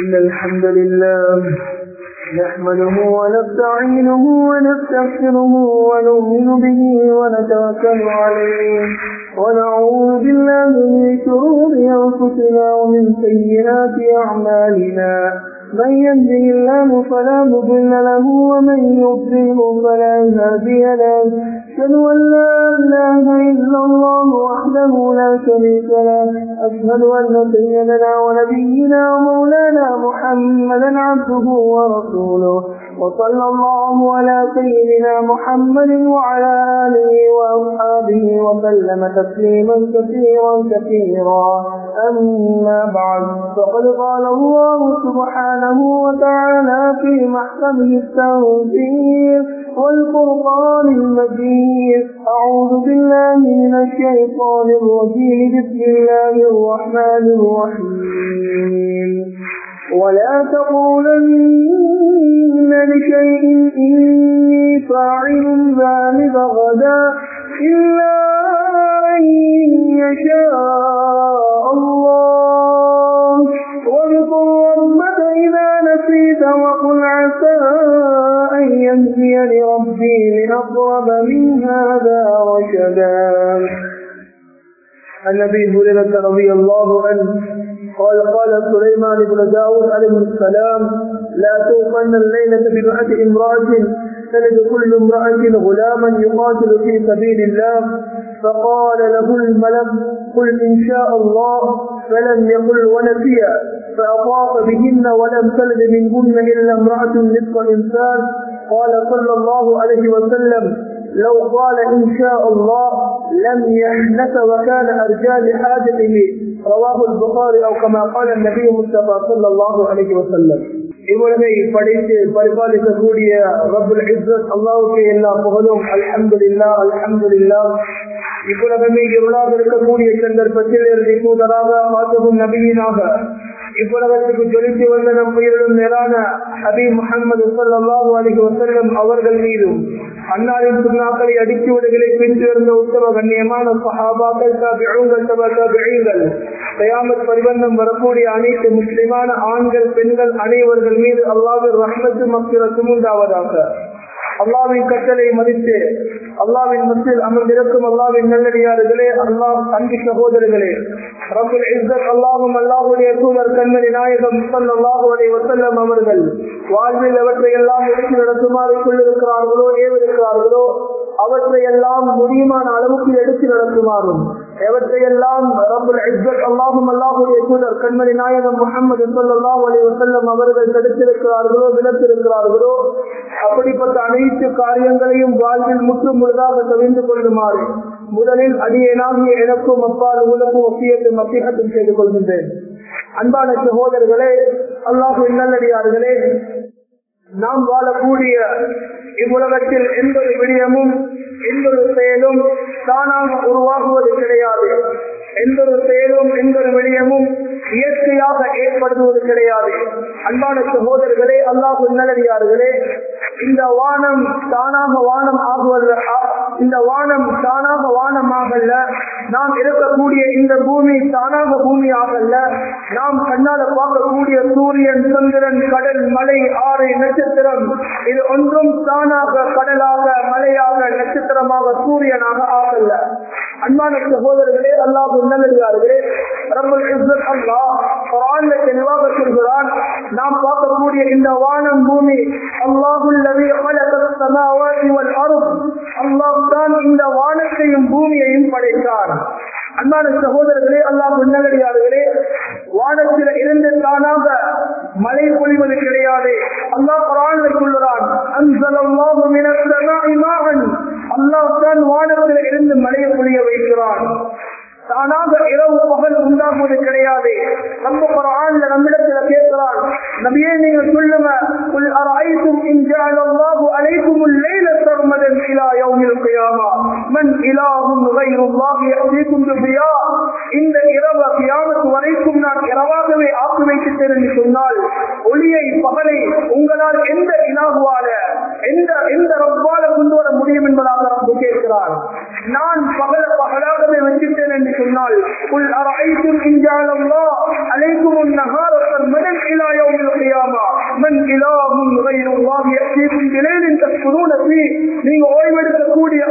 إن الحمد لله نحمده ونستعينه ونستغفره ونؤمن به ونتوكل عليه ونعوذ بالله من شرور أنفسنا ومن سيئات أعمالنا من يهده الله فلا مضل له ومن يضلل فلا هادي له أشهد أن لا إله إلا الله وحده لا شريك له أشهد أن سيدنا ونبينا ومولانا محمدا عبده ورسوله وصلى الله على سيدنا محمد وعلى آله وأصحابه وسلم تسليما كثيرا كثيرا أما بعد فقد قال الله سبحانه وتعالى في محكمه التنزيل والفرقان المجيد أعوذ بالله من الشيطان الرجيم بسم الله الرحمن الرحيم ولا تقولن لشيء إني فاعل ذلك غدا إلا أن يشاء الله واذكر ربك إذا نسيت وقل عسى أن يهديني ربي لأقرب من هذا رشدا. عن أبي هريرة رضي الله عنه قال سليمان بن داود عليه السلام لا توفن الليلة بمئة امرأة تلد كل امرأة غلاما يقاتل في سبيل الله فقال له الملك قل إن شاء الله فلم يقل ونسيا فأطاف بهن ولم تلد منهن إلا امرأة نصف إنسان قال صلى الله عليه وسلم لو قال إن شاء الله لم يحنث وكان أرجى لحاجته رواه البخاري أو كما قال النبي مصطفى صلى الله عليه وسلم. இவ்வுலகை படைத்து பரிபாலிக்கக்கூடிய ரப்புல் இஸ்ஸத் அல்லாஹ்வுக்கே எல்லா புகழும். அல்ஹம்துலில்லாஹ் அல்ஹம்துலில்லாஹ். இவ்வுலகமே எவ்வளவு இருக்கக்கூடிய சந்தர்ப்பத்தில் இறுதி தூதராக மாற்றவும் நபியினாக இவ்வுலகத்துக்கு ஜொலித்து வந்த நம் உயிரிலும் மேலான ஹபீப் முஹம்மது ஸல்லல்லாஹு அலைஹி வஸல்லம் அவர்கள் மீதும் அன்னாரின் சுன்னாக்களை அடிச்சுவடுகளை பின்பற்றி இருந்த உத்தம கண்ணியமான சஹாபாக்கள் தாபிஊன்கள் தபீகள் கியாமத் பரிவந்தம் வரக்கூடிய அனைத்து முஸ்லிமான ஆண்கள் பெண்கள் அனைவர்கள் மீது அல்லாஹ்வின் ரஹ்மத்தும் மக்ஃபிரத்தும் உண்டாவதாக. அல்லாஹ்வின் கட்டளை மதித்து அல்லாஹ்வின் மத்தியில் அமர்ந்திருக்கும் அல்லாஹ்வின் நல்லடியார்களே, அல்லாஹ் அன்பு சகோதரர்களே, ரப்புல் இஸ்ஸத் அல்லாஹ்வும் அல்லாஹ்வுடைய தூதர் கண்மணி நாயகம் ஸல்லல்லாஹு அலைஹி வஸல்லம் அவர்கள் வாழ்வில் எவற்றையெல்லாம் எடுத்து நடத்துமாறு சொல்லிருக்கிறார்களோ ஏவிருக்கிறார்களோ அவற்றையெல்லாம் முடியுமான அளவுக்கு எடுத்து நடத்துமாறும் எவற்றையெல்லாம் ரப்புல் இஸ்ஸத் அல்லாஹ்வும் அல்லாஹ்வுடைய தூதர் கண்மணி நாயகம் முஹம்மது ஸல்லல்லாஹு அலைஹி வஸல்லம் அவர்கள் தடுத்திருக்கிறார்களோ விலக்கிருக்கிறார்களோ அப்படிப்பட்ட அனைத்து காரியங்களையும் வாழ்வில் முற்று முழுதாக தவிர்த்து கொள்ளுமாறு முதலில் அடியேனாகிய எனக்கும் அப்பால் உலகம் ஒப்பியத்து மத்தியத்தும் செய்து கொள்கின்றேன். அன்பான சகோதரர்களே, அல்லாஹ்வின் நல்லடியார்களே, நாம் வாழக்கூடிய இவ்வுலகத்தில் எந்த ஒரு விடயமும் எந்த ஒரு செயலும் தானாக உருவாகுவது கிடையாது. எந்த ஒரு செயலும் எந்த ஒரு விடயமும் இயற்கையாக ஏற்படுத்துவது கிடையாது. அன்பான சகோதரர்களே, அல்லாஹ்வின் நல்லடியார்களே, இந்த வானம் தானாக வானம் ஆகுவது, இந்த வானம் தானாக வானமாகல்ல, நாம் இருக்கக்கூடிய இந்த பூமி தானாக பூமி ஆகல்ல, நாம் கண்ணால பார்க்கக்கூடிய சூரியன் சந்திரன் கடல் மலை ஆறு நட்சத்திரம் இது ஒன்றும் தானாக கடலாக மலையாக நட்சத்திரமாக சூரியனாக ஆகல்ல. அன்பான சகோதரர்களே, அல்லாஹ் நல்லடியார்களே, ரப்புல் இஸ்ஸத் அல்லாஹ் குர்ஆன்ல தெளிவாக சொல்கிறான், நாம் பார்க்கக்கூடிய இந்த வானம் பூமி அல்லாஹுல் லதீ خلقஸ் ஸமாவாதி வல் அர்த், அல்லாஹ் தான் இந்த வானத்தையும் பூமியையும் படைத்தார். அன்பான சகோதரர்களே, அல்லாஹ் நல்லடியார்களே, வானத்தில் இருந்து தானாக மழை பொழிவது கிடையாது. அல்லாஹ் குர்ஆன்ல சொல்கிறான், அன்ஸலல்லாஹு மினஸ் ஸமாஇ மாஅன், அல்லாஹ் தான் வானத்தில் இருந்து மழை பொழிய வைக்கிறான். தானாக இரவு பகல் உண்டாகுவது கிடையாது. நம்ம குர்ஆன்ல நம்மிடத்துல கேட்கிறான், நபியே நீங்க சொல்லுங்க, குல் அரஐதும் இன் ஜஅலல்லாஹு அலைக்குமுல் லைல சர்மதன் இலா யௌமில் கியாமா மன் இலாஹுன் கைருல்லாஹி யஅதீக்கும் பியா, இந்த இரவு கியாமத் வரைக்கும் நான் இரவாகவே ஆக்கி வைத்தேன் என்று சொன்னால் ஒளியை பகலை உங்களால் எந்த இலாஹுவால எந்த ரப்பால கொண்டு வர முடியும் என்பதாக ரப்பு கேட்கிறார். நான் பகலாகவே வச்சிட்டேன் என்று சொன்னால் குல் அரஐதும் இன் ஜஅலல்லாஹு அலைக்குமுன் நஹார சர்மதன் இலா யௌமில் القيامة من إله غير الله يأتيكم بليل تسكنون فيه. நீங்க ஓய்வெடுக்கக்கூடிய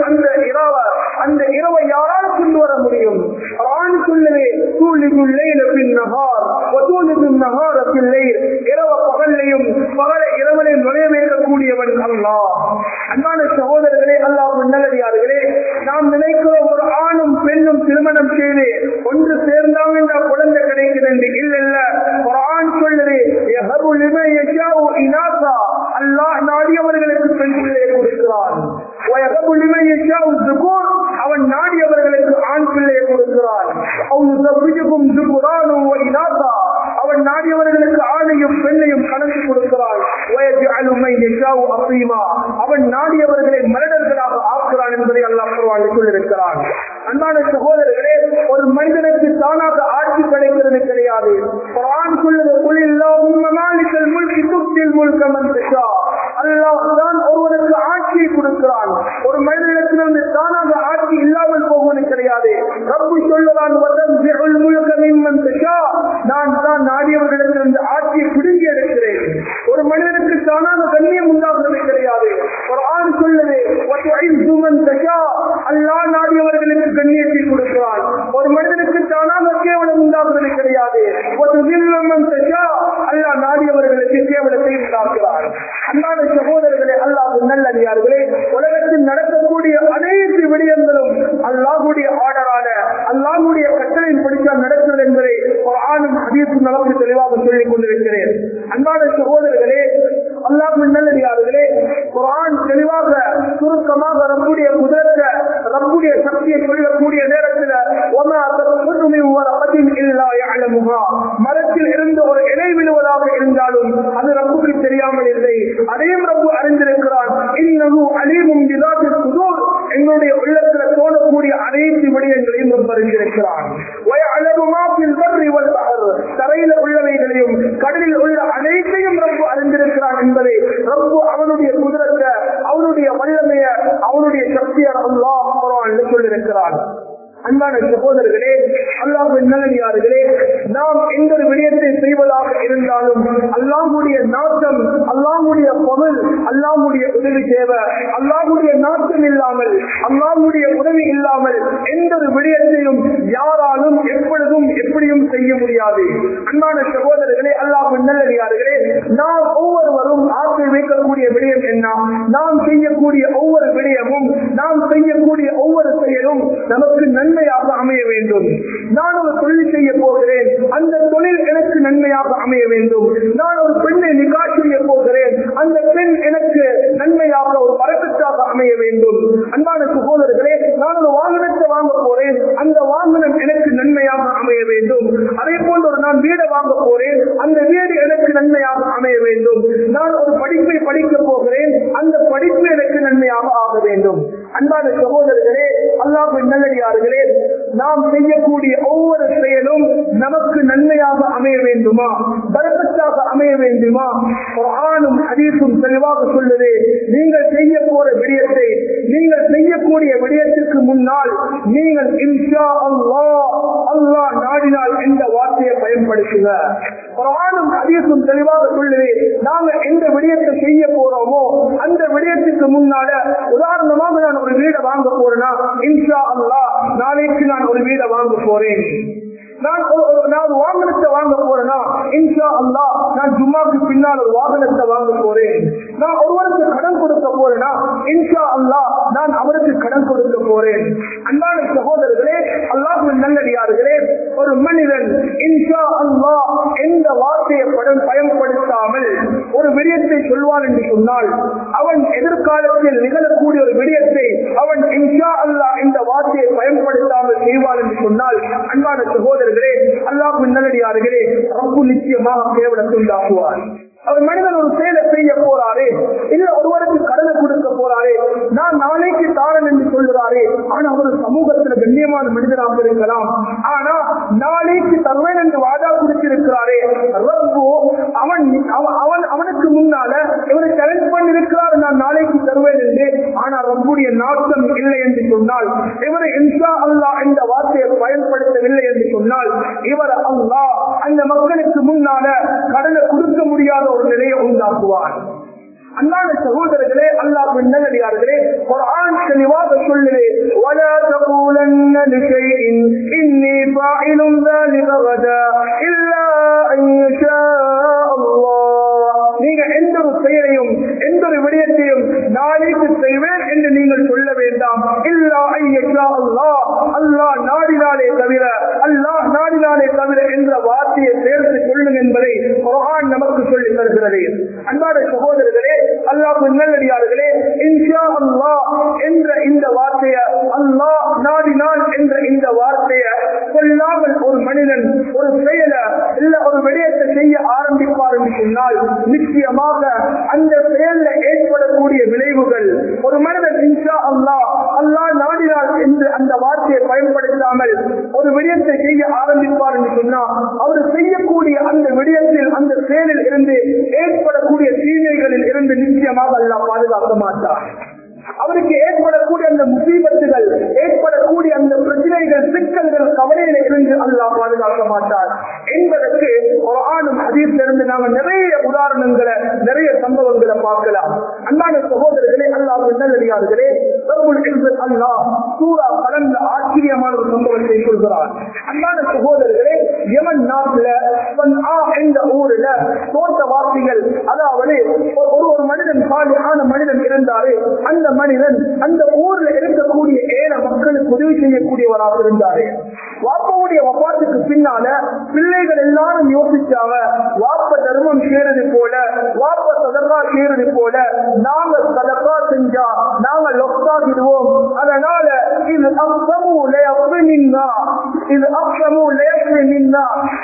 அந்த இரவை யாரால கொண்டு வர முடியும்? குர்ஆன் சொல்லுது தூலிதுல் லைல பின் நஹார் வ தூலிதுன் நஹார பில் லைல். இரவு பகலையும் பகலை இரவிலே நுழைய வைக்கக்கூடியவன் அல்லாஹ். அன்பான சகோதரர்களே, அல்லாஹ்வின் நல்லடியார்களே, நாம் நினைக்கிறோம் ஒரு ஆணும் பெண்ணும் திருமணம் செய்து ஒன்று சேர்ந்தாங்க என்ற குழந்தை கிடைக்கிறது. இல்ல, குர்ஆன் சொல்லுது யஹபு லிமன் யஷாஉ இனாஸா. அல்லாஹ் நாடியவர்களுக்கு பெண் பிள்ளையை கொடுக்கிறான். வயஹபு லிமன் யஷாஉ ذுகூர். அவன் நாடியவர்களுக்கு ஆண் பிள்ளையை கொடுக்கிறான். அவ் யுஸவ்விஜுகும் ذுகுரான வ இனாஸா. அவன் நாடியவர்களுக்கு ஆணையும் பெண்ணையும் கலந்து கொடுக்கிறான். வயஜஅலு மன் யஷாஉ அஸீமா. அவன் நாடியவர்களை மலடர்களாக ஆக்குறான் என்பதை அல்லாஹ் குர்ஆனில் சொல்லியிருக்கிறான். அன்பான சகோதரர்களே, ஒரு மனிதனுக்கு தானாக ஆட்சி கிடைக்கிறது கிடையாது. குர்ஆன் சொல்லுது குலில்லாஹும்ம மாலிகல் முல்கி துத்தில் முல்க மன் தஷா. அல்லாஹ் தான் ஒருவனுக்கு ஆட்சியை கொடுக்கிறான். ஒரு மனிதனிடத்திலிருந்து தானாக ஆட்சி இல்லாமல் போவது கிடையாது. ரப்பு சொல்லுவான் வதன்பிஉல் முல்க மிம்மன் தஷா. நான் தான் நாடியவர்களிடத்திலிருந்து ஆட்சியை பிடுங்கி எடுக்கிறேன். ஒரு மனிதனுக்கு தானாக கண்ணியம் உண்டாகிறது கிடையாது. குர்ஆன் சொல்லுது வதுஇஸ்ஸு மன் தஷா. அல்லாஹ் நாடியவர்களுக்கு கண்ணியத்தை கொடுக்கிறான். ஒரு மனிதனுக்கு தானாக கேவலம் உண்டாகிறது கிடையாது. வதுதில்லு மன் தஷா. அல்லாஹ் நாடியவர்களுக்கு கேவலத்தை உண்டாக்குகிறான். அன்பான சகோதரர்களே, அல்லாஹ்வின் நல்லடியார்களே, உலகத்தில் நடக்கக்கூடிய அனைத்து விடயங்களும் அல்லாஹ்வுடைய ஆர்டரான அல்லாஹ்வுடைய கட்டளையின் படித்தால் நடக்கிறது என்பதை குர்ஆனும் ஹதீஸும் நமக்கு தெளிவாக சொல்லிக் கொண்டிருக்கிறேன். அன்பான சகோதரர்களே, அல்லாஹ்வின் நல்லடியார்களே, குர்ஆன் தெளிவாக சுருக்கமாக ரப்புடைய குதிரத்தை ரப்புடைய சக்தியை சொல்லக்கூடிய நேரத்தில் வமா தஸ்குது மின் வரகத்தின் இல்லா யஅலமுஹா. மரத்தில் இருந்து ஒரு இலை விழுவதாக இருந்தாலும் அது ரப்புக்கு தெரியாமல் இல்லை. அதையும் ரப்பு அறிந்திருக்கிறான். இன்னஹு அலீமும் பிதாத்திஸ் சுதூர். எங்களுடைய உள்ளத்தில் தோணக்கூடிய அனைத்து விடயங்களையும் ரப்பு அறிந்திருக்கிறான். வயஅலமு மா ஃபில் பர்ரி வல் பஹர். தரையில் உள்ளவைகளையும் கடலில் உள்ள அனைத்தையும் ரப்பு அறிந்திருக்கிறான் என்பதை ரப்பு அவனுடைய குதிரத்தை, அவனுடைய வல்லமையை, அவனுடைய சக்தியை அல்லாஹ் குர்ஆனில் சொல்லியிருக்கிறான். அன்பான சகோதரர்களே, அல்லாஹ்வின் நல்லடியார்களே, நாம் எந்த ஒரு விடயத்தை செய்வதாக இருந்தாலும் அல்லாஹ்வுடைய நாட்டம், அல்லாஹ்வுடைய பொருள், அல்லாஹ்வுடைய உதவி தேவை. அல்லாஹ்வுடைய நாட்டம் இல்லாமல், அல்லாஹ்வுடைய உதவி இல்லாமல் எந்த ஒரு விடயத்தையும் யாராலும் எப்பொழுதும் எப்படியும் செய்ய முடியாது. அன்பான சகோதரர்களே, அல்லாஹ்வின் நல்லடியார்களே, நாம் ஒவ்வொருவரும் ஆசை வைக்கக்கூடிய விடயம் என்ன? நாம் செய்யக்கூடிய ஒவ்வொரு விடயமும், நாம் செய்யக்கூடிய ஒவ்வொரு செயலும் நமக்கு நன்மையாக அமைய வேண்டும். நான் ஒரு தொழில் செய்ய போகிறேன், அந்த தொழில் எனக்கு நன்மையாக அமைய வேண்டும். நான் ஒரு பெண்ணை நிக்காஹ் செய்ய போகிறேன், அந்த பெண் எனக்கு நன்மையாக ஒரு பரக்கத்தாக அமைய வேண்டும். அன்பான சகோதரர்களே, நான் ஒரு வாகனத்தை வாங்க போறேன், அந்த வாகனம் எனக்கு நன்மையாக அமைய வேண்டும். அதே போன்று நான் வீடு வாங்க போறேன், அந்த வீடு எனக்கு நன்மையாக அமைய வேண்டும். நான் ஒரு படிப்பை படிக்க போகிறேன், அந்த படிப்பு எனக்கு நன்மையாக ஆக வேண்டும். அன்பான சகோதரர்களே, அல்லாஹ்வின் நல்லடியார்களே, நாம் செய்யக்கூடிய ஒவ்வொரு செயலும் நமக்கு நன்மையாக அமைய வேண்டுமா, பரக்கத்தாக அமைய வேண்டுமா? குர்ஆனும் ஹதீஸும் தெளிவாக சொல்லுது, நீங்கள் செய்ய போற விடயத்தை, நீங்கள் செய்யக்கூடிய விடயத்திற்கு முன்னால் நீங்கள் இன்ஷா அல்லாஹ், அல்லாஹ் நாடினால் என்ற வார்த்தையை பயன்படுத்துங்க. குர்ஆனும் ஹதீஸும் தெளிவாக சொல்லுது, நாங்க எந்த விடயத்தை செய்ய போறோமோ அந்த விடயத்துக்கு முன்னால, உதாரணமாக நான் ஒரு வீடை வாங்க போறேன்னா இன்ஷா அல்லாஹ் நாளைக்கு நான் ஒரு வீடை வாங்க போறேன். நான் வாகனத்தை வாங்க போறேன்னா இன்ஷா அல்லாஹ் நான் ஜும்மாக்கு பின்னால் ஒரு வாகனத்தை வாங்க போறேன். நான் ஒருவருக்கு கடன் கொடுக்க போறேன்னா இன்ஷா அல்லாஹ் நான் அவருக்கு கடன் கொடுக்க போறேன். அன்பான சகோதரர்களே, அல்லாஹ்வின் நல்லடியார்களே, ஒரு மனிதன் இன்ஷா அல்லாஹ் எந்த வார்த்தையை பயன்படுத்தாமல் ஒரு விடயத்தை சொல்வான் என்று சொன்னால், அவன் எதிர்காலத்தில் நிகழக்கூடிய ஒரு விடயத்தை அவன் இன்ஷா அல்லாஹ் இந்த வார்த்தையை பயன்படுத்தாமல் செய்வான் என்று சொன்னால், அன்பான சகோதரர்களே, அல்லாஹ்வின் நல்லடியார்களே, ரப்பு நிச்சயமாக கேவலத்தை உண்டாக்குவார். அவர் மனிதன் ஒரு செயலை செய்ய போறாரு, இல்ல ஒருவருக்கு கடனை கொடுக்க போறாரு, நான் நாளைக்கு தாரன் என்று சொல்லுறாரு. ஆனா அவர் சமூகத்துல கண்ணியமான மனிதனாக இருக்கலாம், ஆனா நாளைக்கு தருவேன் என்று வாதா கொடுத்திருக்கிறாரே, ரப்பு அவனுக்கு முன்னால இவரை சேலஞ்ச் பண்ணி இருக்கிறாரு, நான் நாளைக்கு தருவேன் வருவேன் என்று ஆனா ரப்புடைய நாட்டம் இல்லை என்று சொன்னால், இவர் இன்ஷா அல்லாஹ் என்ற வார்த்தையை பயன்படுத்தவில்லை என்று சொன்னால், இவர் அல்லாஹ் அந்த மக்களுக்கு முன்னால கடனை கொடுக்க முடியாத ஒரு நிலையை உண்டாக்குவார். அன்பான சகோதரர்களே, அல்லாஹ்வின் நல்லடியார்களே, குர்ஆன் தெளிவாக சொல்லுது, ولا تقولن لشيء إني فاعل ذلك غدا إلا أن يشاء الله. நீங்க எந்த ஒரு செயலையும் எந்த ஒரு விடயத்தையும் நாளைக்கு செய்வேன் என்று நீங்கள் சொல்ல வேண்டாம். இல்லா ஐயா அல்லாஹ், அல்லாஹ் நாடினாலே தவிர, அல்லாஹ் நாடினாலே தவிர என்ற வார்த்தையை சேர்த்து சொல்லுங்க என்பதை குர்ஆன் நமக்கு சொல்லி தருகிறது. அன்பான சகோதரர்களே, அல்லாஹ்வின் நல்லடியார்களே, இன்ஷா அல்லாஹ் என்ற இந்த வார்த்தையை, அல்லாஹ் நாடினான் என்ற இந்த வார்த்தையை சொல்லாமல் ஒரு மனிதன் ஒரு செயல இல்ல ஒரு விடயத்தை செய்ய ஆரம்பிப்பார் என்று சொன்னால், நிச்சயமாக அந்த செயல்ல ஏற்படக்கூடிய விளைவுகள், ஒரு மனிதன் இன்ஷா அல்லாஹ், அல்லாஹ் நாடினான் என்று அந்த வார்த்தையை பயன்படுத்தாமல் ஒரு விடயத்தை செய்ய ஆரம்பிப்பார் என்று சொன்னால், அவர் செய்யக்கூடிய அந்த விடயத்தில் அந்த செயலில் இருந்து ஏற்படக்கூடிய தீமைகளில் இருந்து நிச்சயமாக அல்லாஹ் பாதுகாக்க மாட்டார். அவருக்கு ஏற்படக்கூடிய அந்த முசீபத்துகள், ஏற்படக்கூடிய அந்த பிரச்சனைகள், சிக்கல்கள், கவலையில இருந்து அல்லாஹ் பாதுகாக்க மாட்டார் என்பதற்கு குர்ஆனும் ஹதீஸிலிருந்து நாங்கள் நிறைய உதாரணங்களை, நிறைய சம்பவங்களை பார்க்கலாம். அன்பான சகோதரர்களே, அல்லாஹ்வின் நல்லடியார்களே, ரப்புல் இஸ்ஸத் அல்லாஹ் சூரா கலம்ல ஆச்சரியமான ஒரு சம்பவத்தை சொல்கிறார். அன்பான சகோதரர்களே, யமன் நாட்டுல சன்ஆ என்ற ஊர்ல தோட்டவாசிகள், அதாவது ஒரு மனிதன், சாலிஹான மனிதன் இருந்தாரு. அந்த மனிதன் அந்த ஊர்ல இருக்கக்கூடிய ஏழை மக்களுக்கு உதவி செய்யக்கூடியவராக இருந்தாரு. வாப்பாவுடைய வபாத்துக்கு பின்னால பிள்ளைகள் எல்லாரும் யோசிச்சாங்க, வாப்ப தர்மம் செய்யறது போல, வாப்ப சதகா செய்யறது போல நாங்க சதகா செஞ்சா நாங்க லொக்காகிடுவோம். அதனால இது அப்சமு லயஃபி மின்னா, இது அப்சமு லயஃபி மின்னா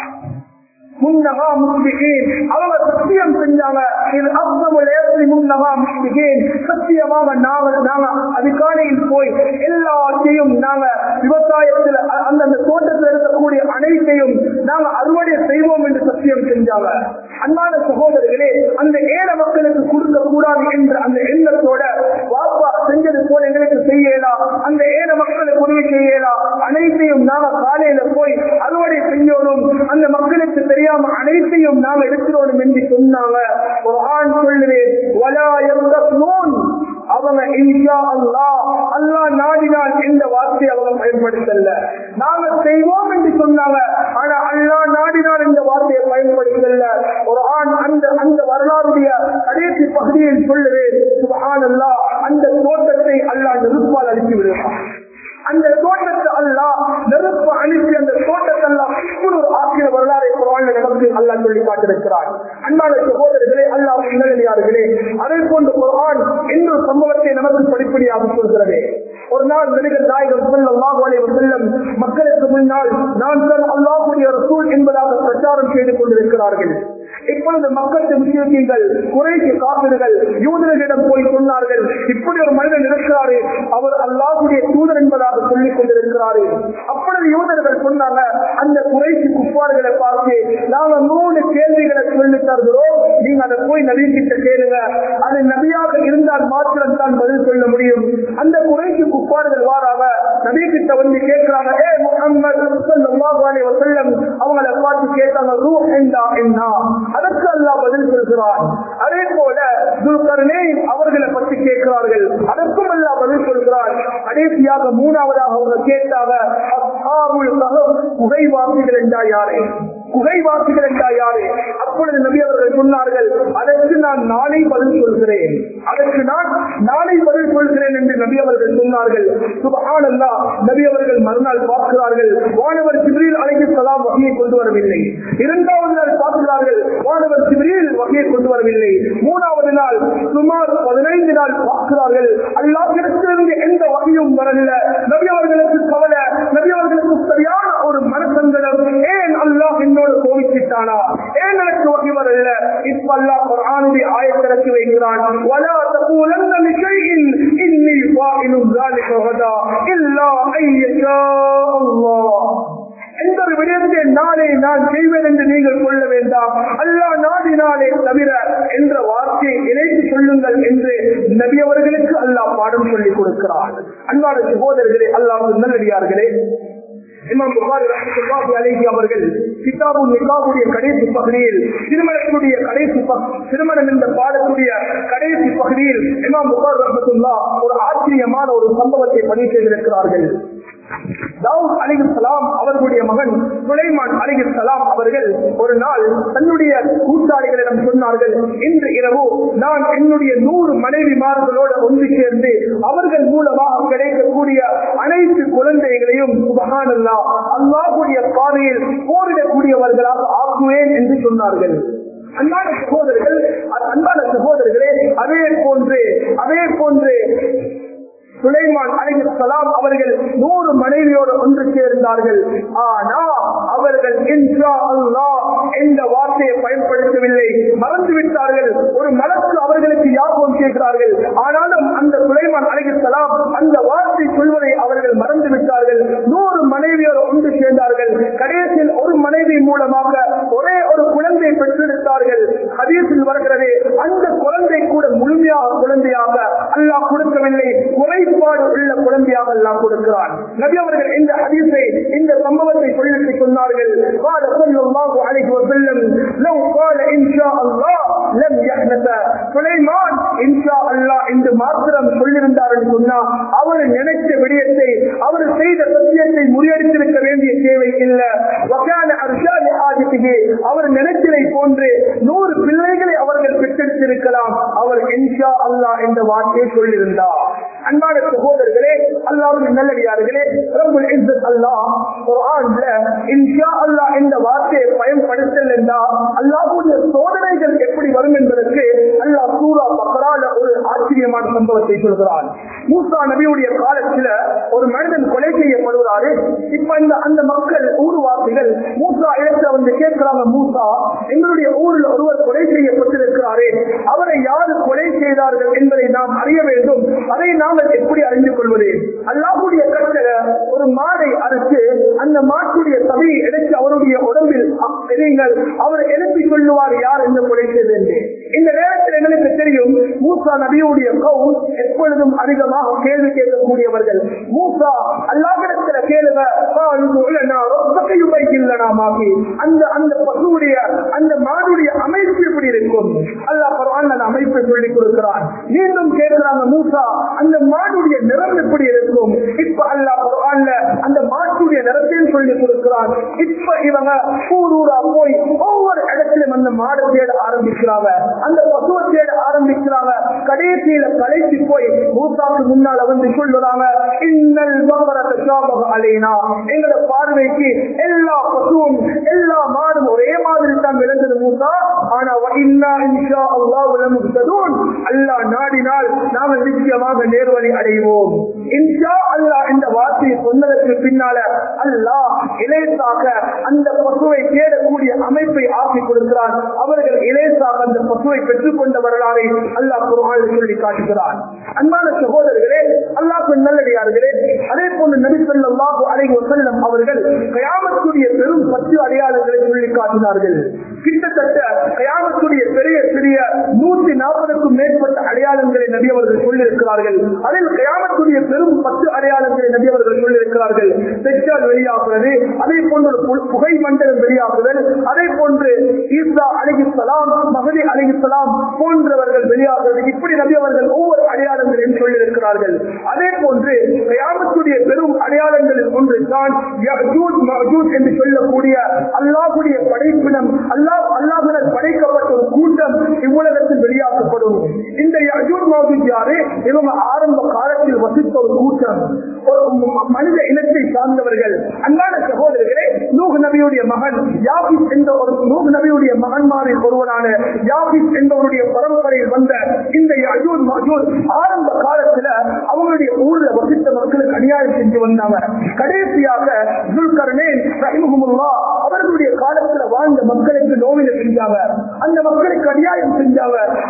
முன்னகா முஸ்லிகீன். அவங்க சத்தியம் செஞ்சாங்க, இது அப்சமுலேஸ்லி முன்னகா முஸ்லிகீன், சத்தியமாக நாங்க அதிகாலையில் போய் எல்லாத்தையும் நாங்க விவசாயத்தில் அந்த தோட்டத்தில் இருக்கக்கூடிய அனைத்தையும் நாங்க அறுவடை செய்வோம் என்று சத்தியம் செஞ்சாங்க. அன்பான சகோதரர்களே, அந்த ஏழை மக்களுக்கு கொடுக்க கூடாது என்ற அந்த எண்ணத்தோட வாப்பா செஞ்சது போல எங்களுக்கு செய்யலாம், அந்த ஏழை மக்களுக்கு உதவி செய்யலாம், அனைத்தையும் நாங்க காலையில போய் அறுவடை செய்யணும், அந்த மக்களுக்கு தெரியாம அனைத்தையும் நாங்க எடுக்கிறோம் என்று சொன்னாங்க. குர்ஆன் சொல்லுது, வலா யம்தனூன், அவங்க இன்ஷா அல்லாஹ், அல்லாஹ் நாடினால் என்ற வார்த்தையை அவங்க பயன்படுத்தல. நாங்க செய்வோம் என்று சொன்னாங்க, ஆனா அல்லாஹ் நாடினால் என்ற வார்த்தையை பயன்படுத்தல. குர்ஆன் அந்த வரலாறுடைய கடைசி பகுதியில் சொல்லுது, சுப்ஹானல்லாஹ், அந்த தோட்டத்தை அல்லாஹ் நெருப்பால் அழித்து விடுவான். அந்த தோட்டத்தை அல்லாஹ் நெருப்பு அழித்து அந்த தோட்டத்தை அல்லாஹ் ஒரு ஆக்கிர வரலாறை குர்ஆன்ல நமக்கு அல்லாஹ் சொல்லி காட்டியிருக்கிறார். அன்பான சகோதரர்களே, அல்லாஹ்வின் நல்லடியார்களே, அதை போன்ற குர்ஆன் இன்னொரு சம்பவத்தை நமக்கு படிப்படியாக சொல்கிறது. ஒரு நாள் நபிகள் நாயகம் ஸல்லல்லாஹு அலைஹி வஸல்லம் மக்களுக்கு முன்னால் நான் தான் அல்லாஹ்வுடைய ரசூல் என்பதாக பிரச்சாரம் செய்து கொண்டிருக்கிறார்கள். இப்பொழுது மக்கள் முஸ்லிம்கள், குறைஷி காபிர்கள் யூதர்களிடம் போய் சொன்னார்கள், இப்படி ஒரு மனிதன் இருக்கிறாரு, அவர் அல்லாஹ்வுடைய தூதர் என்பதாக சொல்லிக் கொண்டிருக்கிறாரு. அப்பொழுது யூதர்கள் சொன்னாங்க, அந்த குறைஷி குஃபார்களை பார்த்து, நாங்க 3 கேள்விகளை சொல்லி தருகிறோம், நீங்க அதை போய் நபி கிட்ட கேளுங்க, அது நபியாக இருந்தால் மாத்திரம் தான் பதில் சொல்ல முடியும். அந்த குறைஷி குஃபார்கள் வாராங்க, நபி கிட்ட வந்து கேட்கிறாங்க, ஏ முஹம்மது ஸல்லல்லாஹு அலைஹி வஸல்லம், அவங்களை பார்த்து கேட்டாங்க, ரூஹ் என்றா என்ன? அதற்கு அல்லாஹ் பதில் சொல்கிறார். அதே போல துல்கர்னைன் அவர்களை பற்றி கேட்கிறார்கள், அதற்கும் அல்லாஹ் பதில் சொல்கிறார். கடைசியாக 3ஆவதாக அவங்க கேட்டாங்க, அஸ்ஹாபுல் கஹஃப், குகைவாசிகள் என்றா யாரு? குகைவாசிகள் என்றா யாரு? அப்பொழுது நபி அவர்கள் சொன்னார்கள், அதற்கு நான் நாளை பதில் சொல்கிறேன், அதற்கு நான் நாளை பதில் சொல்கிறேன் என்று நபி அவர்கள் சொன்னார்கள். சுப்ஹானல்லாஹ், நபி அவர்கள் மறுநாள் பார்க்கிறார்கள், வானவர் ஜிப்ரீல் அலைஹிஸ்ஸலாம் வஹியை கொண்டு வரவில்லை. 2வது நாள் பார்க்கிறார்கள், வானவர் ஜிப்ரீல் வஹியை கொண்டு வரவில்லை. 3வது நாள் சுமார் 15 நாள் பார்க்கிறார்கள், அல்லாஹ்விடமிருந்து எந்த வஹியும் வரல. நபி அவர்களுக்கு கவலை, நபி அவர்களுக்கு சரியான ஒரு மனசங்கடம், ஏன் அல்லாஹ் என்னோடு கோபிச்சிட்டானா, ஏன் எனக்கு வஹி வரல? இப்ப அல்லாஹ் குர்ஆனுடைய ஆயத்தை இறக்கி வைக்கிறான், வலா தகூலன்ன லிஷைஇன் இன்னி ஃபாஇலு ذلك غدا இல்லா ஐயஷா அல்லாஹ். எந்த ஒரு விடயத்தை நாளை நான் செய்வேன் என்று நீங்கள் சொல்ல வேண்டாம், அல்லாஹ் நாடினாலே தவிர என்ற வார்த்தையை இணைத்து சொல்லுங்கள் என்று நபி அவர்களுக்கு அல்லாஹ் பாடம் சொல்லிக் கொடுக்கிறார். அன்பான சகோதரர்களே, அல்லாஹ் நல்லடியார்களே, இமாம் புகாரி ரஹ்மத்துல்லாஹி அலைஹி அவர்கள் கிதாபுல் நிகாஹுடைய கடைசி பகுதியில், திருமணத்துடைய கடைசி திருமணம் என்ற பாடத்துடைய கடைசி பகுதியில் இமாம் புகாரி ரஹ்மத்துல்லாஹ் ஒரு ஆச்சரியமான ஒரு சம்பவத்தை பதிவு செய்திருக்கிறார்கள். தாவூத் அலைஹிஸ்ஸலாம் அவர்களுடைய மகன் சுலைமான் அலைஹிஸ்ஸலாம் அவர்கள் ஒரு நாள் தன்னுடைய கூட்டாளிகளிடம் சொன்னார்கள், இன்று இரவு நான் என்னுடைய 100 மனைவிமார்களோடு ஒன்று சேர்ந்து அவர்கள் மூலமாக கிடைக்கக்கூடிய அனைத்து குழந்தைகளையும் சுப்ஹானல்லாஹ் அல்லாஹ்வுடைய பாதையில் போரிடக்கூடியவர்களாக ஆக்குவேன் என்று சொன்னார்கள். அன்பான சகோதரர்களே, அதே போன்று சுலைமான் அலைஹிஸ்ஸலாம் அவர்கள் 100 மனைவியோடு ஒன்று சேர்ந்தார்கள். ஆனால் அவர்கள் இன்ஷா அல்லாஹ் என்ற வார்த்தையை பயன்படுத்தவில்லை, மறந்துவிட்டார்கள். ஒரு மலக்கு அவர்களுக்கு ஞாபகம் கேட்கிறார்கள், ஆனாலும் அந்த சுலைமான் அலைஹிஸ்ஸலாம் அந்த வார்த்தை சொல்வதை அவர்கள் மறந்து விட்டார்கள். 100 மனைவியோடு ஒன்று சேர்ந்தார்கள். கடைசியில் ஒரு மனைவி மூலமாக ஒரே ஒரு குழந்தை பெற்றெடுத்தார்கள். ஹதீஸில் வருகிறது, அந்த குழந்தை கூட முழுமையாக குழந்தையாக அல்லாஹ் கொடுக்கவில்லை, குறைபாடு உள்ள குழந்தையாக அல்லாஹ் கொடுக்கிறான். நபி அவர்கள் இந்த ஹதீஸை, இந்த சம்பவத்தை சொல்லிட்டு சொன்னார்கள், قال صلى الله عليه وسلم لو قال ان شاء الله لم يحدث. சுலைமான் இன்ஷா அல்லாஹ் என்று மாத்திரம் சொல்லியிருந்தார் என்று சொன்னால் அவர் நினைத்த விடயத்தை, அவர் செய்த சத்தியத்தை முறியடித்திருக்க வேண்டிய தேவை இல்லை. وكان ارشاد حاجته, அவர் நினைத்ததை போன்று 100 பிள்ளைகளை அவர்கள் பெற்றெடுத்திருக்கலாம். அவர் இன்ஷா அல்லாஹ் என்ற வார்த்தையை சொல்லியிருந்தார். அன்பான சகோதரர்களே, அல்லாஹ்வின் நல்லடியார்களே, ரப்புல் இஸ்ஸத் அல்லாஹ் குர்ஆன்ல இன்ஷா அல்லாஹ் என்ற வார்த்தையை பயன்படுத்தல் என்றால் அல்லாஹ்வுடைய சோதனைகள் எப்படி வரும் என்பதற்கு அல்லாஹ் சூரா பக்ரால ஒரு ஆச்சரியமான சம்பவத்தை சொல்கிறான். மூசா நபியுடைய காலத்தில் ஒரு மனிதன் கொலை செய்யப்படுகிறாரு. இப்ப அந்த மக்கள் ஊர்வாசிகள் மூசா இடத்துல வந்து கேட்கிறாங்க, மூசா எங்களுடைய ஊரில் ஒருவர் கொலை செய்யப்பட்டிருக்கிறாரே, அவரை யாரு கொலை செய்தார்கள் என்பதை நாம் அறிய வேண்டும், அதை நாங்கள் எப்படி அறிந்து கொள்வது? அல்லாஹ்வுடைய கட்டளை, ஒரு மாடை அறுத்து அந்த மாட்டுடைய சதையை எடுத்து அவருடைய உடம்பில் அவர் எழுப்பி சொல்லுவார் யார் என்று கொலை செய்தேன். இந்த நேரத்தில் எங்களுக்கு தெரியும், மூசா நபியுடைய கவுல் எப்பொழுதும் அதிகமாக கேள்வி கேட்கக்கூடியவர்கள். மூசா அல்லாஹ்விடத்தில் கேளுங்க, அந்த பசுவுடைய அந்த மாடுடைய அமைப்பு எப்படி இருக்கும்? அல்லாஹ் குர்ஆன்ல அந்த அமைப்பை சொல்லிக் கொடுக்கிறான். மீண்டும் கேட்கிறாங்க, மூசா அந்த மாடுடைய நிறம் எப்படி இருக்கும்? இப்ப அல்லாஹ் குர்ஆன்ல அந்த மாட்டுடைய நிறத்தையும் சொல்லிக் கொடுக்கிறான். இப்ப இவங்க ஊரூரா போய் ஒவ்வொரு இடத்திலும் அந்த மாடு தேட ஆரம்பிக்கிறாங்க, அந்த பசுவை தேட ஆரம்பிக்கிறாங்க. கடைசியில கலைச்சி போய் மூசாவுக்கு முன்னால வந்து சொல்லுறாங்க, இன்னல் பகர தஷாபஹ அலைனா, எங்களோட பார்வைக்கு எல்லா பசுவும் எல்லா மாடும் ஒரே மாதிரி தான் விளங்குது மூசா. ஆனா இன்னா இன்ஷா அல்லாஹ் லமுஹ்ததூன், அல்லாஹ் நாடினால் நாம நிச்சயமாக நேர்வழி அடைவோம். இன்ஷா அல்லாஹ் இந்த வார்த்தையை சொன்னதற்கு பின்னால அல்லாஹ் இலேசாக அந்த பசுவை தேடக்கூடிய அமைப்பை ஆக்கி கொடுக்கிறான். அவர்கள் இலேசாக அந்த பசுவை பெற்றுக் கொண்ட வரலாறை அல்லாஹ் குர்ஆனில் சொல்லி காட்டுகிறான். அன்பான சகோதரர்களே, அல்லாஹ்வின் நல்லடியார்களே, அதே போன்று நபி ஸல்லல்லாஹு அலைஹி வஸல்லம் அவர்கள் கியாமத்துடைய பெரும் 10 அடையாளங்களை சொல்லி காட்டினார்கள். கிட்டத்தட்ட கியாமத்துடைய பெரிய பெரிய 140க்கும் மேற்பட்ட அடையாளங்களை நபி அவர்கள் சொல்லியிருக்கிறார்கள். அதில் கியாமத்துடைய பெரும் 10 அடையாளங்களை நபி அவர்கள் சொல்லியிருக்கிறார்கள். தஜ்ஜால் வெளியாகிறது, அதே போன்று புகை மண்டலம் வெளியாகுதல், அதே போன்று ஈசா அலைஹிஸ்ஸலாம், மஹதி அலைஹிஸ்ஸலாம் போன்றவர்கள் வெளியாகிறது. இப்படி நபி அவர்கள் ஒவ்வொரு அடையாளங்களையும் சொல்லியிருக்கிறார்கள். அதே போன்று கியாமத்துடைய பெரும் அடையாளங்களில் ஒன்று தான் யஜூஜ் மஜூஜ் என்று சொல்லக்கூடிய அல்லாஹ்வுடைய படைப்பினம், அல்லாஹ்வினால் படைக்கப்பட்ட ஒரு கூட்டம் இவ்வுலகத்தில் வெளியாக்கப்படும். இந்த யஜூஜ் மஜூஜ் யாரு? இவங்க ஆரம்ப காலத்தில் வசித்த ஒரு கூட்டம், ஒரு மனித இனத்தை சார்ந்தவர்கள். அன்பான சகோதரர்களே, நூஹ் நபியுடைய மகன் யாபிஸ் என்ற ஒரு நூஹ் நபியுடைய மகன்மாரில் ஒருவனான யாபிஸ் என்பவருடைய பரம்பரையில் வந்த இந்த யஜூஜ் மஜூஜ் ஆரம்ப காலத்துல அவங்களுடைய ஊர்ல வசித்த மக்களுக்கு அநியாயம் செஞ்சு வந்தாங்க. கடைசியாக துல்கர்னைன் ரஹிமஹுல்லாஹ் அவர்களுடைய காலத்துல வாழ்ந்த மக்களுக்கு நோவினை செஞ்சாங்க, அந்த மக்களுக்கு அநியாயம் செஞ்சாங்க.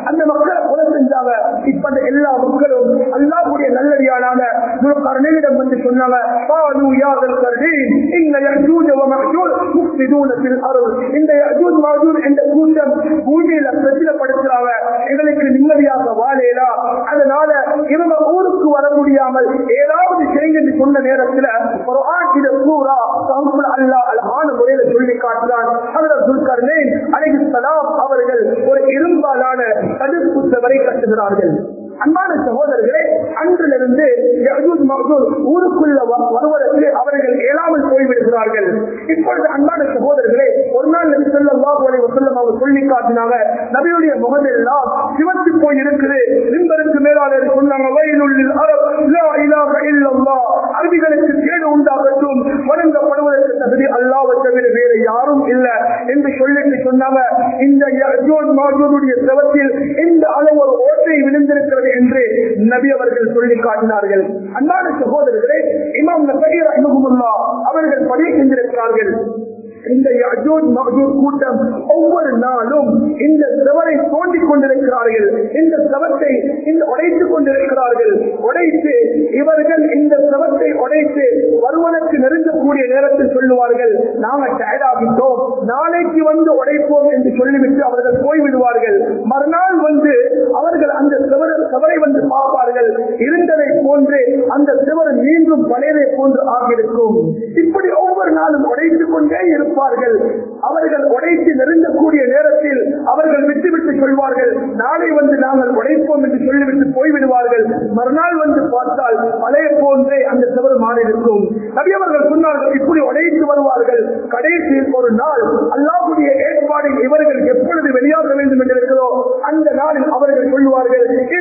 அந்த மக்களை கொலை செஞ்சாங்க. இப்ப அந்த எல்லா மக்களும் அல்லாஹ்வுடைய நல்லடியானான துல்கர்னைனிடம் வந்து சொன்னாங்க, قالوا يا ذا القرنين ان يأجوج ومأجوج مفسدون في الارض. இந்த யஜூஜ் மாஜூஜ் என்ற கூட்டம் பூமியில பிரச்சனைப்படுத்துறாங்க, எங்களுக்கு நிம்மதியாக வாழேலா, அதனால இவங்க ஊருக்கு வர முடியாமல் ஏதாவது செய்யுங்க என்று சொன்ன நேரத்தில் குர்ஆன் இந்த சூரா தஹ்முல் அல்லாஹ் அல்ஹான முறையில சொல்லி காட்டுறான். ஹஜ்ரத் துல்கர்னைன் அலைஹிஸ்ஸலாம் அவர்கள் ஒரு இரும்பாலான தடுப்பு சுவரை கட்டுகிறார்கள். அன்பான சகோதரர்களே, அன்றிலிருந்து யஜூஜ் மஅஜூஜ் ஊருக்குள்ள வருவதற்கு அவர்கள் இயலாமல் போய்விடுகிறார்கள். இப்பொழுது அன்பான சகோதரர்களே, ஒரு நாள் நபி ஸல்லல்லாஹு அலைஹி வஸல்லம் அவர் சொல்லி காட்டினாங்க, நபியுடைய முகமெல்லாம் சிவந்து போய் இருக்குது. மிம்பருக்கு மேலாளர் சொன்னாங்க, வயலுல் லில் அரப் லா இலாஹ இல்லல்லாஹ், அரபிகளுக்கு கேடு உண்டாகட்டும், வணங்கப்படுவதற்கு தகுதி அல்லாஹ்வை தவிர வேறு யாரும் இல்லை என்று சொல்லிட்டு சொன்னாங்க, இந்த யஜூஜ் மஅஜூஜுடைய செவத்தில் இந்த அளவு ஒரு ஓட்டை விழுந்திருக்கிறது என்று நபி அவர்கள் சொல்லி காட்டினார்கள். அன்பான சகோதரர்களே, இமாம் நஸஈ ரஹ்மஹுல்லாஹ் அவர்கள் பதிவு செஞ்சிருக்கிறார்கள், இந்த யஜூஜ் மஅஜூஜ் கூட்டம் ஒவ்வொரு நாளும் இந்த செவரை தோண்டிக் கொண்டிருக்கிறார்கள், இந்த செவத்தை உடைத்துக் கொண்டிருக்கிறார்கள். உடைத்து இவர்கள் இந்த செவத்தை உடைத்து வருவதற்கு நெருங்கக்கூடிய நேரத்தில் சொல்லுவார்கள், நாங்கள் டயர்டாகிட்டோம், நாளைக்கு வந்து உடைப்போம் என்று சொல்லிவிட்டு அவர்கள் போய்விடுவார்கள். மறுநாள் வந்து அவர்கள் அந்த செவரை வந்து பார்ப்பார்கள், இருந்ததை போன்று அந்த செவர் மீண்டும் பழையதை போன்று ஆகியிருக்கும். இப்படி ஒவ்வொரு நாளும் உடைத்துக் கொண்டே இருப்பார்கள். அவர்கள் உடைத்து நெருங்கக்கூடிய நேரத்தில் அவர்கள் விட்டுவிட்டு சொல்வார்கள், நாளை வந்து நாங்கள் உடைப்போம் என்று சொல்லிவிட்டு போய்விடுவார்கள். மறுநாள் வந்து பார்த்தால் பழைய போன்றே அந்த செவர் மாறியிருக்கும். நபி அவர்கள் சொன்னார்கள், இப்படி உடைத்து வருவார்கள். கடைசியில் ஒரு நாள் அல்லாஹ்வுடைய ஏற்பாடில் இவர்கள் எப்பொழுது வெளியாக வேண்டும் என்று இருக்கிறதோ அந்த நாளில் அவர்கள் சொல்லுவார்கள்,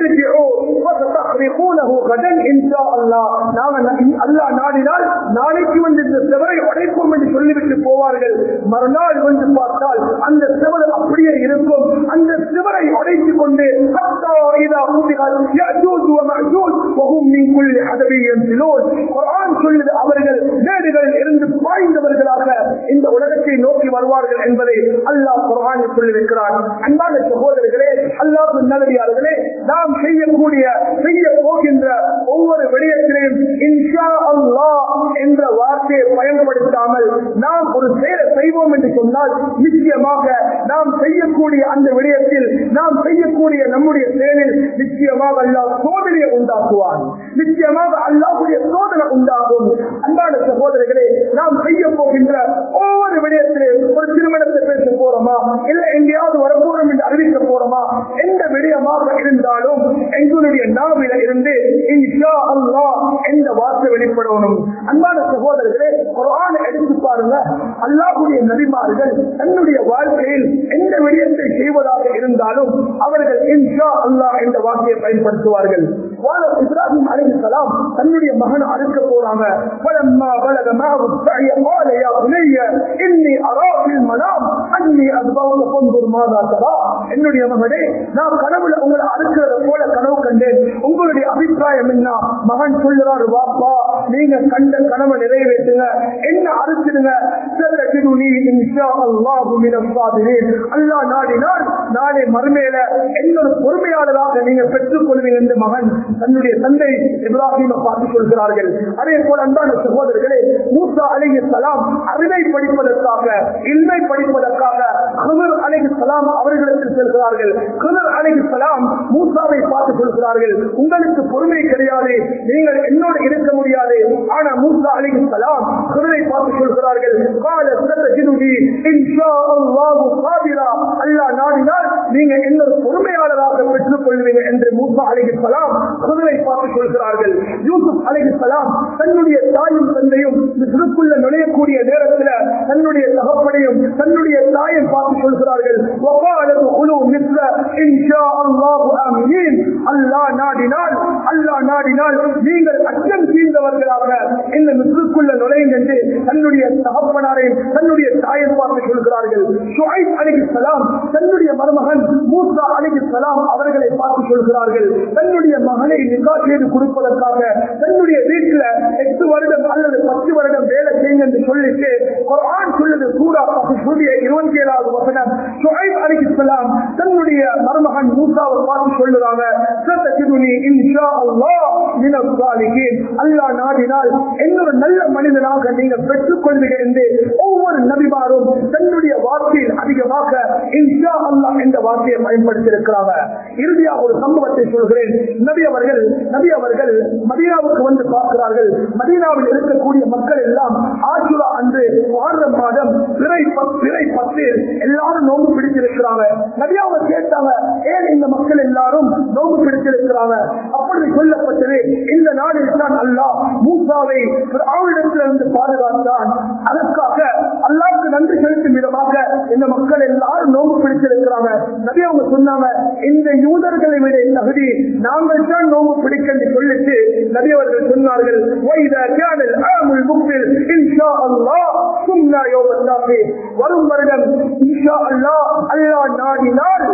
அல்லாஹ் நாடினால் நாளைக்கு வந்து இந்த செவரை உடைப்போம் என்று சொல்லிவிட்டு போவார்கள். மறுநாள் வந்து பார்த்தால் அந்த செவர் அப்படியே இருக்கும். அந்த செவரை உடைத்துக் கொண்டு அவர்கள் நேடுகளில் இருந்து பாய்ந்தவர்களாக இந்த உலகத்தை நோக்கி வருவார்கள் என்பதை அல்லாஹ் குர்ஆனில் சொல்லி வைக்கிறார். அன்பான சகோதரர்களே, அல்லாஹ்வின் நல்லடியார்களே, நாம் செய்ய போகின்ற ஒவ்வொரு விடயத்திலையும் இன்ஷா அல்லாஹ் என்ற வார்த்தையை பயன்படுத்தாமல் நாம் ஒரு செயலை செய்வோம் என்று சொன்னால் நிச்சயமாக நாம் செய்யக்கூடிய அந்த விடயத்தில் நாம் செய்யக்கூடிய நம்முடைய செயலில் நிச்சயமாக அல்லாஹ் சோதனையை உண்டாக்குவான். நிச்சயமாக அல்லாஹ்வுடைய சோதனை உண்டாகும். அன்பான சகோதரர்களே, நாம் செய்ய போகின்ற ஒவ்வொரு விடயத்திலே ஒரு திருமணத்தை பேச போறோமா, இல்லை எங்கேயாவது வரப்போறோம் என்று அறிவிக்க போறோமா, எந்த விடயமாக இருந்தாலும் எங்களுடைய நாவில இருந்து இன்ஷா அல்லாஹ் என்ற வார்த்தை வெளிப்படணும். அன்பான சகோதரர்களே, குர்ஆனை எடுத்து பாருங்க, அல்லாஹ்வுடைய நபிமார்கள் தன்னுடைய வாழ்க்கையில் எந்த விடயத்தை செய்வதாக இருந்தாலும் அவர்கள் இன்ஷா அல்லாஹ் என்ற வார்த்தையை பயன்படுத்துவார்கள். இப்ராஹிம் அலைஹிஸ்ஸலாம் தன்னுடைய மகன் அறுக்க போறாங்க. فلما بلغ معه السعي قال يا بني اني ارى في المنام اني اذبحك فانظر ماذا ترى. என்னுடைய மகனே, நான் கனவுல உங்களை அறுக்கிறத போல கனவு கண்டேன், உங்களுடைய அபிப்பிராயம் என்ன? மகன் சொல்லுறாரு, வாப்பா நீங்க கண்ட கனவை நிறைவேற்றுங்க, என்ன அறுத்துடுங்க, அல்லாஹ் நாடினால் நாளை மறுமையில என்னொரு பொறுமையாளராக நீங்க பெற்றுக் கொள்வீங்க என்று மகன் தன்னுடைய தந்தை இப்ராஹிமை பார்த்து சொல்கிறார்கள். அதே போல அன்பான சகோதரர்களே, மூசா அலைஹிஸ்ஸலாம் அறிவை படிப்பதற்காக இல்மை படிப்பதற்காக ஹிதர் அலைஹிஸ்ஸலாம் அவர்களுக்கு செல்கிறார்கள். ஹிதர் அலைஹிஸ்ஸலாம் மூசாவை பார்த்து சொல்கிறார்கள், உங்களுக்கு பொறுமை கிடையாது, நீங்கள் என்னோடு இருக்க முடியாது. ஆனா மூசா அலைஹிஸ்ஸலாம் ஹிதரை பார்த்து சொல்கிறார்கள், அல்லாஹ் நாடினால் நீங்க என்னொரு பொறுமையாளராக பெற்றுக் கொள்வீங்க என்று மூசா அலைஹிஸ்ஸலாம் ஹிதரை பார்த்து சொல்கிறார்கள். யூசுப் அலைஹிஸ்ஸலாம் தன்னுடைய தாயும் தந்தையும் மிஸ்ருக்குள்ள நுழையக்கூடிய நேரத்தில் தன்னுடைய தகப்பனையும் தன்னுடைய தாயும் பார்த்து சொல்கிறார்கள், அல்லாஹ் நாடினால் நீங்கள் அச்சம் தீர்ந்தவர்களாக இந்த மிஸ்ருக்குள்ள நுழையுங்கள் என்று தன்னுடைய தகப்பனாரையும் தன்னுடைய தாயை பார்த்து சொல்கிறார்கள். ஷுஐப் அலைஹிஸ்ஸலாம் தன்னுடைய மருமகன் மூசா அலைஹிஸ்ஸலாம் அவர்களை பார்த்து சொல்கிறார்கள். தன்னுடைய மகனை நிக்காஹ் செய்து கொடுப்பதற்காக தன்னுடைய வீட்டில் 8 வருடம் அல்லது 10 வருடம் வேலை செய்யுங்க என்று சொல்லிட்டு குர்ஆன் சொல்லுது சூரா 27வது வசனம். ஷுஐப் அலைஹிஸ்ஸலாம் தன்னுடைய மருமகன் மூசாவை பார்த்து சொல்லுறாங்க, சதஜிதுனி இன்ஷா அல்லாஹ் மினஸ் சாலிஹீன், அல்லாஹ் நாடினால் இன்னொரு நல்ல மனிதனாக நீங்கள் பெற்றுக் கொள்வீர்கள் என்று ஒவ்வொரு நபிமாரும் தன்னுடைய வார்த்தையில் அதிகமாக இன்ஷா அல்லாஹ் என்ற வார்த்தையை பயன்படுத்தியிருக்கிறாங்க. இறுதியாக ஒரு சம்பவத்தை சொல்கிறேன். நபி அவர்கள் மதீனாவுக்கு வந்து பார்க்கிறார்கள். மதீனாவில் இருக்கக்கூடிய மக்கள் எல்லாம் ஆஷுரா அன்று முஹர்ரம் மாதம் பிறை 10 எல்லாரும் நோன்பு பிடித்திருக்கிறாங்க. நபி அவங்க கேட்டாங்க, ஏன் இந்த மக்கள் எல்லாரும் நோன்பு பிடித்திருக்கிறாங்க? அப்படி சொல்லப்பட்டது, இந்த நாளில் தான் அல்லாஹ் மூசாவை ஃபிரௌனிடத்திலிருந்து பாதுகாத்தான். அதற்காக அல்லாஹ்வுக்கு நன்றி செலுத்தும் விதமாக இந்த மக்கள் எல்லாரும் நோன்பு பிடித்திருக்கிறாங்க. நபி அவங்க சொன்னாங்க, இந்த யூதர்களை விட தகுதி நாங்கள் தான் நோன்பு பிடிக்க என்று சொல்லிட்டு நபி அவர்கள் சொன்னார்கள், வரும் வருடம் இன்ஷா அல்லாஹ் அல்லாஹ் நாடினால்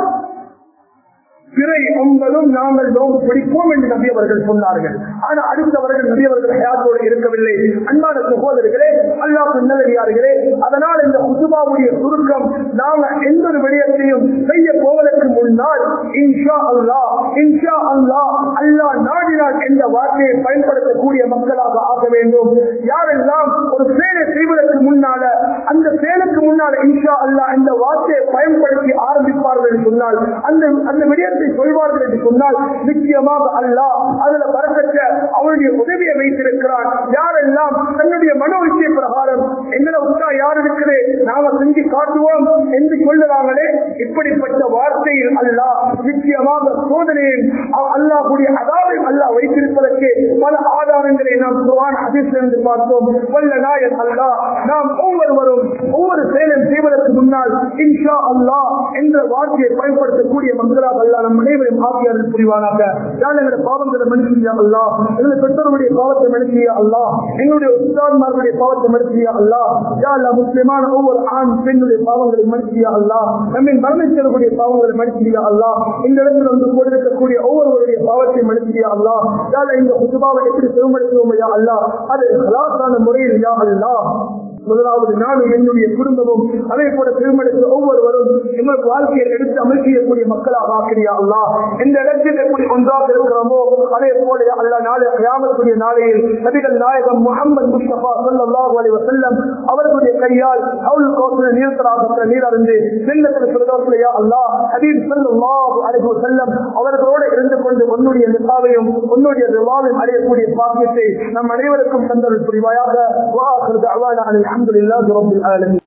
பிறை உங்களும் நாங்கள் நோன்பு பிடிப்போம் என்று நபி அவர்கள் சொன்னார்கள். ஆனால் அடுத்தவர்கள் நபி அவர்கள் ஹயாத்தோடு இருக்கவில்லை. அன்பான சகோதரர்களே, அல்லாஹ் நல்லடியார்களே, அதனால் இந்த குதுபாவுடைய சுருக்கம், நாங்கள் எந்த ஒரு விடயத்தையும் செய்ய போவதற்கு முன்னால் இன்ஷா அல்லாஹ் அல்லாஹ் நாடினார் என்ற வார்த்தையை பயன்படுத்தக்கூடிய மக்களாக ஆக வேண்டும். யாரெல்லாம் ஒரு செயலை செய்வதற்கு முன்னால அந்த செயலுக்கு முன்னால் இன்ஷா அல்லாஹ் என்ற வார்த்தையை பயன்படுத்தி ஆரம்பிப்பார்கள் என்று சொன்னால், அந்த விடயத்தை சொல்வார்கள் என்று சொன்னால் நிச்சயமாக அல்லாஹ் அதுல பரக்கற்ற அவருடைய உதவியை வைத்திருக்கிறார். யாரெல்லாம் தன்னுடைய மனோ இச்சை பிரகாரம் எங்களை உத்தா யார் இருக்குது நாம செஞ்சு காட்டுவோம் என்று சொல்லுறாங்களே, இப்படிப்பட்ட வார்த்தையில் அல்லாஹ் நிச்சயமாக சோதனையை அல்லாஹ்வுடைய அதாவை அல்லாஹ் வைத்திருப்பதற்கு பல ஆதாரங்களை நாம் குர்ஆன் ஹதீஸிலிருந்து பார்த்தோம். வல்ல நாயன் அல்லாஹ் நாம் ஒவ்வொருவரும் ஒவ்வொரு செயலும் செய்வதற்கு முன்னால் இன்ஷா அல்லாஹ் என்ற வார்த்தையை பயன்படுத்தக்கூடிய மக்களாக அல்லாஹ் நம் அனைவரையும் ஆக்கியாளர் புரிவானாக. எங்களுடைய பாவங்களை மன்னிச்சியா அல்லாஹ், எங்களுடைய பெற்றோருடைய பாவத்தை மன்னிச்சியா அல்லாஹ், எங்களுடைய உஸ்தாத்மார்களுடைய பாவத்தை மன்னிச்சியா அல்லாஹ். யா அல்லாஹ், முஸ்லிமான ஒவ்வொரு ஆண் பெண்ணுடைய பாவங்களை மன்னிச்சியா அல்லாஹ், நம்மை மரணிக்கக்கூடிய பாவங்களை மன்னிச்சியா அல்லாஹ், இந்த இடத்தில் வந்து கொடுக்கக்கூடிய ஒவ்வொருவருடைய பாவத்தை மன்னிச்சியா அல்லாஹ். யா அல்லாஹ், இந்த குதுபாவை எப்படி செயல்படுத்துவோம் யா அல்லாஹ், அது ஹலாலான முறையில் யா அல்லாஹ் முதலாவது நானும் என்னுடைய குடும்பமும் அதே போல திருமணத்தில் ஒவ்வொருவரும் எங்கள் வாழ்க்கையில் எடுத்து அமல் செய்யக்கூடிய மக்களாக ஆக்கிறியா அல்லாஹ். எந்த இடத்தில் எப்படி ஒன்றாக இருக்கிறோமோ அதே போல அல்லாஹ் நாளை கியாமத்துடைய நாளையில் நபிகள் நாயகம் முஹம்மது முஸ்தபா ஸல்லல்லாஹு அலைஹி வஸல்லம் அவர்களுடைய கையால் ஹவுல் கௌசர் நீர்த்தராக நீர் அருந்து ஜன்னத்துல் ஃபிர்தௌஸில் யா அல்லாஹ் ஹபீப் ஸல்லல்லாஹு அலைஹி வஸல்லம் அவர்களோடு இருந்து கொண்டு உன்னுடைய நிசாவையும் உன்னுடைய ரிவாவையும் அடையக்கூடிய பாக்கியத்தை நம் அனைவருக்கும் தந்தல் புரிவாயாக. வா ஆகிரு தஅவானா அல்ஹம்துலில்லாஹி ரப்பில் ஆலமீன்.